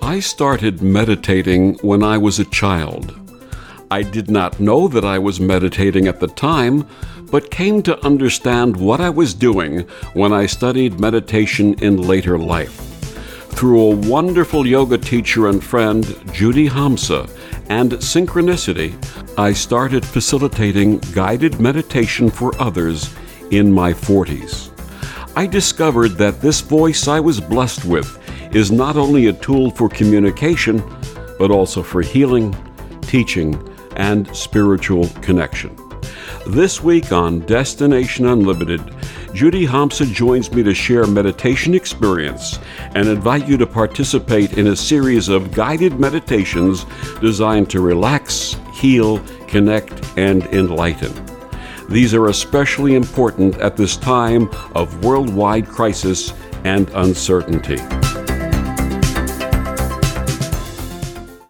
I started meditating when I was a child. I did not know that I was meditating at the time, but came to understand what I was doing when I studied meditation in later life. Through a wonderful yoga teacher and friend, Judy Hamsa, and synchronicity, I started facilitating guided meditation for others in my 40s. I discovered that this voice I was blessed with is not only a tool for communication, but also for healing, teaching, and spiritual connection. This week on Destination Unlimited, Judy Hamsa joins me to share meditation experience and invite you to participate in a series of guided meditations designed to relax, heal, connect, and enlighten. These are especially important at this time of worldwide crisis and uncertainty.